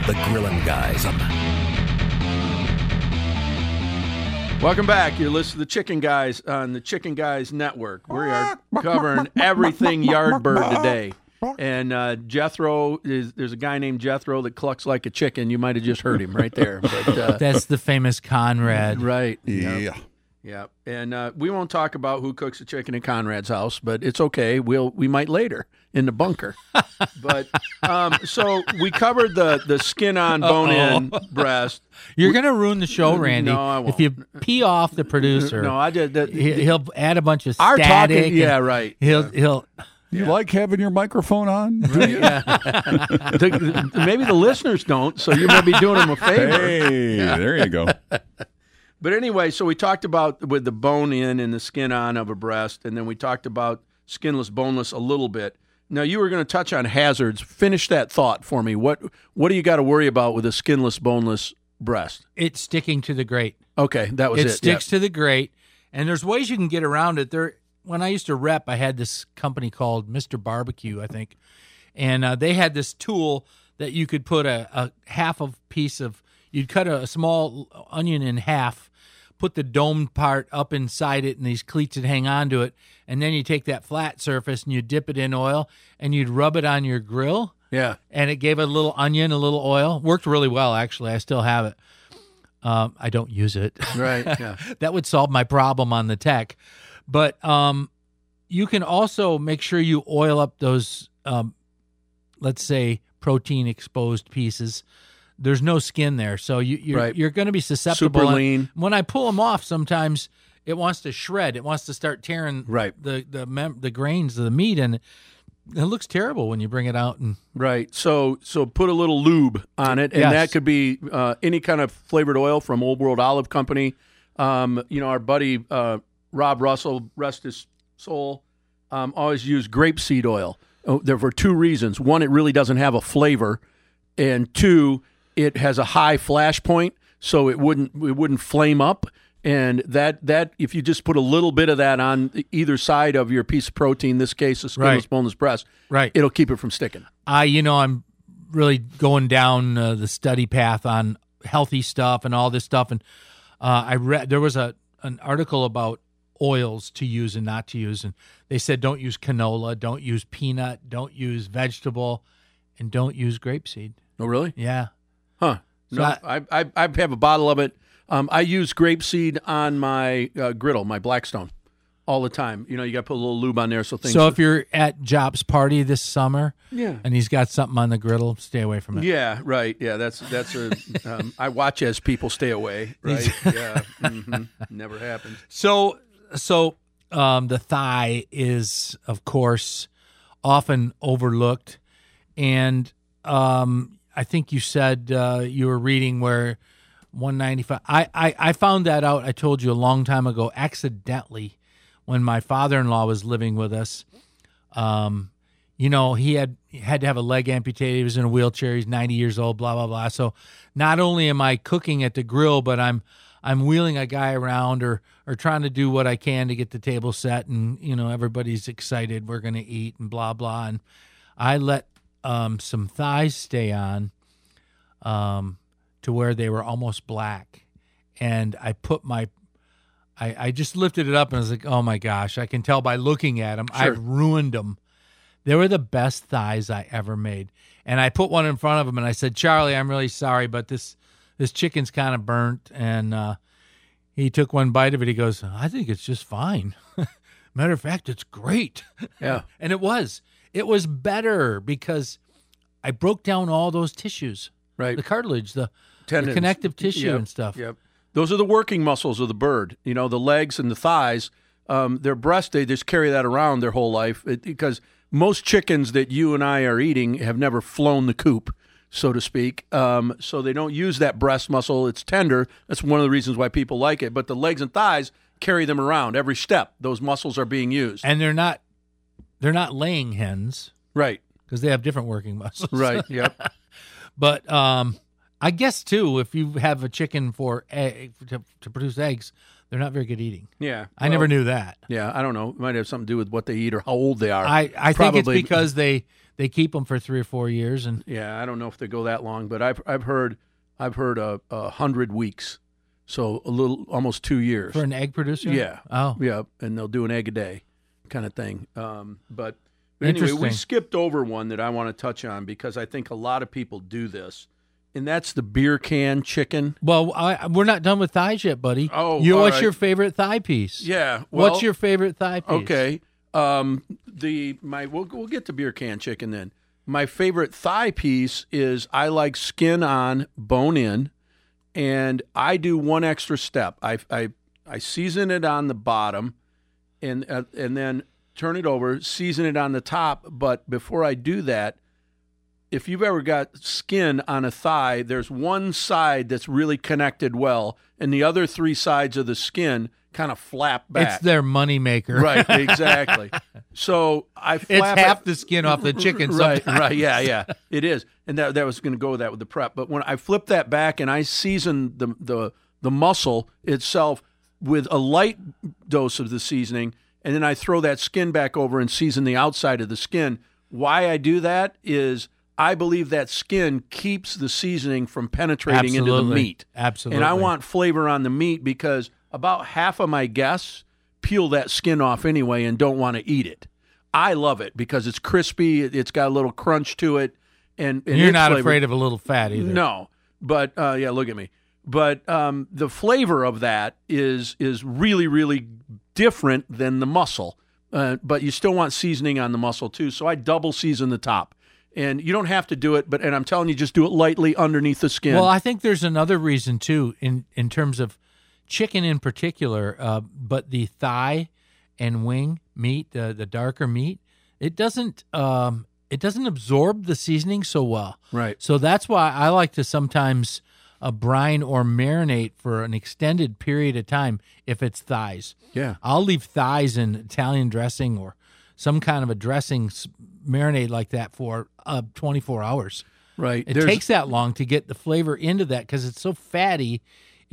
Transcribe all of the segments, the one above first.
the Grillin' Guys. Welcome back. You're listening to the Chicken Guys on the Chicken Guys Network. We are covering everything Yardbird today. And Jethro, there's a guy named Jethro that clucks like a chicken. You might have just heard him right there. But, that's the famous Conrad. Right. Yeah. Yeah. And we won't talk about who cooks the chicken in Conrad's house, but it's okay. We might later in the bunker. But so we covered the skin-on, bone-in breast. You're going to ruin the show, Randy. No, I won't. If you pee off the producer, No, I did. he'll add a bunch of Our static. talking, yeah, right. He'll. You like having your microphone on? Maybe the listeners don't, so you may be doing them a favor. Hey, there you go. But anyway, so we talked about with the bone in and the skin on of a breast, and then we talked about skinless, boneless a little bit. Now, you were going to touch on hazards. Finish that thought for me. What do you got to worry about with a skinless, boneless breast? It's sticking to the grate. Okay, that was it. It sticks to the grate, and there's ways you can get around it. When I used to rep, I had this company called Mr. Barbecue, I think, and they had this tool that you could put a half of piece of, you'd cut a small onion in half, put the domed part up inside it, and these cleats would hang onto it, and then you take that flat surface and you dip it in oil, and you'd rub it on your grill. Yeah. And it gave a little onion, a little oil. Worked really well, actually. I still have it. I don't use it. Right, yeah. That would solve my problem on the tech. But you can also make sure you oil up those, let's say, protein-exposed pieces. There's no skin there, so you're going to be susceptible. Super lean. When I pull them off, sometimes it wants to shred. It wants to start tearing the grains of the meat, and it looks terrible when you bring it out. And right. So put a little lube on it, and that could be any kind of flavored oil from Old World Olive Company. Our buddy Rob Russell, rest his soul, always used grapeseed oil. There for two reasons. One, it really doesn't have a flavor, and two, it has a high flash point, so it wouldn't flame up. And that if you just put a little bit of that on either side of your piece of protein, in this case, a skinless, boneless breast, it'll keep it from sticking. I'm really going down the study path on healthy stuff and all this stuff, and I read there was an article about oils to use and not to use, and they said don't use canola, don't use peanut, don't use vegetable, and don't use grapeseed. Oh, really? Yeah. Huh. So no, I have a bottle of it. I use grapeseed on my griddle, my Blackstone, all the time. You got to put a little lube on there so things. So if you're at Jop's party this summer, yeah, and he's got something on the griddle, stay away from it. Yeah, right. Yeah, that's a. I watch as people stay away. Right. Yeah. Mm-hmm. Never happens. So the thigh is, of course, often overlooked, and I think you said you were reading where 195. I found that out. I told you a long time ago, accidentally, when my father-in-law was living with us. He had to have a leg amputated. He was in a wheelchair. He's 90 years old. Blah blah blah. So not only am I cooking at the grill, but I'm wheeling a guy around or trying to do what I can to get the table set, and everybody's excited. We're going to eat and blah blah. And I let some thighs stay on to where they were almost black, and I put I just lifted it up and I was like, oh my gosh, I can tell by looking at them. Sure. I've ruined them. They were the best thighs I ever made. And I put one in front of him and I said, Charlie, I'm really sorry, but this chicken's kind of burnt. And he took one bite of it. He goes, I think it's just fine. Matter of fact, it's great. Yeah. And it was better because I broke down all those tissues, right? The cartilage, the tendons, the connective tissue and stuff. Yep. Those are the working muscles of the bird. The legs and the thighs. Their breast, they just carry that around their whole life because most chickens that you and I are eating have never flown the coop, so to speak. So they don't use that breast muscle. It's tender. That's one of the reasons why people like it. But the legs and thighs carry them around every step. Those muscles are being used. And they're not laying hens. Right. Because they have different working muscles. Right, yep. But I guess, too, if you have a chicken to produce eggs, they're not very good eating. Yeah. I never knew that. Yeah, I don't know. It might have something to do with what they eat or how old they are. I think it's because they they keep them for 3 or 4 years. And yeah, I don't know if they go that long, but I've heard 100 weeks, so almost 2 years for an egg producer. Yeah. Oh, yeah, and they'll do an egg a day, kind of thing. But anyway, we skipped over one that I want to touch on because I think a lot of people do this. And that's the beer can chicken. Well, we're not done with thighs yet, buddy. Oh, what's your favorite thigh piece? Yeah. Well, what's your favorite thigh piece? Okay. We'll get to beer can chicken then. My favorite thigh piece is I like skin on, bone in, and I do one extra step. I season it on the bottom, and then turn it over, season it on the top. But before I do that, if you've ever got skin on a thigh, there's one side that's really connected well, and the other 3 sides of the skin kind of flap back. It's their moneymaker. Right, exactly. So I flap it's half the skin off the chicken sometimes. Right, yeah. It is. And that was going to go with that with the prep. But when I flip that back and I season the muscle itself with a light dose of the seasoning, and then I throw that skin back over and season the outside of the skin, why I do that is I believe that skin keeps the seasoning from penetrating into the meat. Absolutely. And I want flavor on the meat because about half of my guests peel that skin off anyway and don't want to eat it. I love it because it's crispy. It's got a little crunch to it. And you're not afraid of a little fat either. No. But, yeah, look at me. But the flavor of that is really, really different than the muscle. But you still want seasoning on the muscle too. So I double season the top. And you don't have to do it, and I'm telling you, just do it lightly underneath the skin. Well, I think there's another reason, too, in terms of chicken in particular, but the thigh and wing meat, the darker meat, it doesn't absorb the seasoning so well. Right. So that's why I like to sometimes brine or marinate for an extended period of time if it's thighs. Yeah. I'll leave thighs in Italian dressing or some kind of a dressing marinade like that for 24 hours. Right. It takes that long to get the flavor into that because it's so fatty.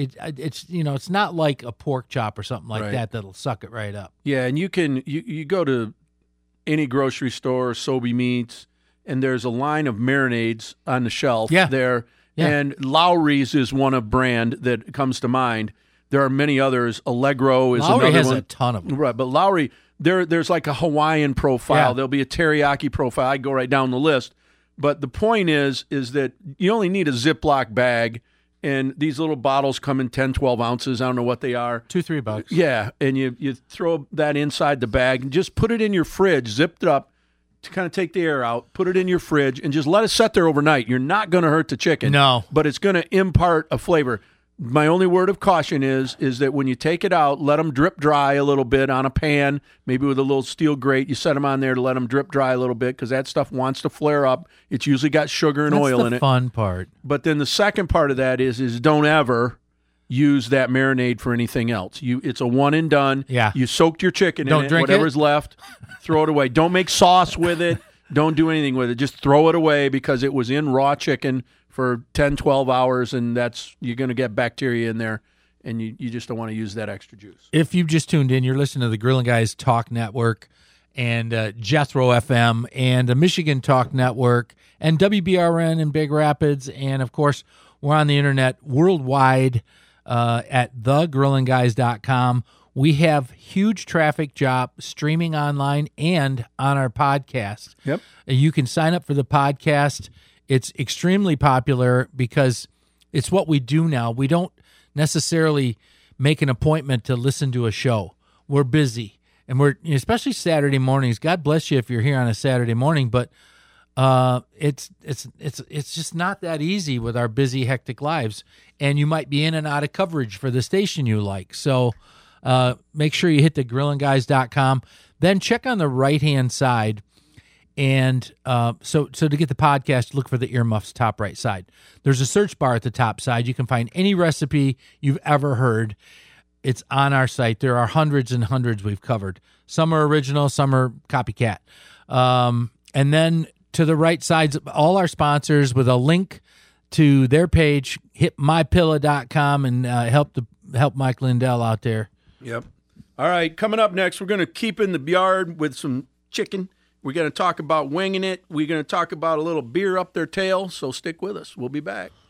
It's not like a pork chop or something like that that'll suck it right up. Yeah, and you can you go to any grocery store, Sobe Meats, and there's a line of marinades on the shelf there. Yeah. And Lowry's is one of brand that comes to mind. There are many others. Allegro is Lowry another has one. A ton of them. Right, but Lowry, there's like a Hawaiian profile. Yeah. There'll be a teriyaki profile. I go right down the list. But the point is that you only need a Ziploc bag, and these little bottles come in 10, 12 ounces. I don't know what they are. $2-3. Yeah, and you throw that inside the bag and just put it in your fridge, zipped it up to kind of take the air out, put it in your fridge, and just let it set there overnight. You're not going to hurt the chicken. No. But it's going to impart a flavor. My only word of caution is that when you take it out, let them drip dry a little bit on a pan, maybe with a little steel grate. You set them on there to let them drip dry a little bit because that stuff wants to flare up. It's usually got sugar and oil in it. That's the fun part. But then the second part of that is don't ever use that marinade for anything else. It's a one and done. Yeah. You soaked your chicken Don't in it. drink Whatever's it. left, throw it away. Don't make sauce with it. Don't do anything with it. Just throw it away because it was in raw chicken for 10, 12 hours, and you're going to get bacteria in there, and you just don't want to use that extra juice. If you've just tuned in, you're listening to the Grilling Guys Talk Network and Jethro FM and the Michigan Talk Network and WBRN in Big Rapids. And, of course, we're on the internet worldwide at thegrillinguys.com. We have huge traffic drop streaming online and on our podcast. Yep. You can sign up for the podcast. It's extremely popular because it's what we do now. We don't necessarily make an appointment to listen to a show. We're busy, and we're especially Saturday mornings. God bless you if you're here on a Saturday morning, but it's just not that easy with our busy, hectic lives. And you might be in and out of coverage for the station you like. So make sure you hit the grillingguys.com. Then check on the right-hand side. And so to get the podcast, look for the earmuffs top right side. There's a search bar at the top side. You can find any recipe you've ever heard. It's on our site. There are hundreds and hundreds we've covered. Some are original, some are copycat. And then to the right sides, all our sponsors with a link to their page. Hit mypilla.com and help Mike Lindell out there. Yep. All right, coming up next, we're going to keep in the yard with some chicken. We're going to talk about winging it. We're going to talk about a little beer up their tail. So stick with us. We'll be back.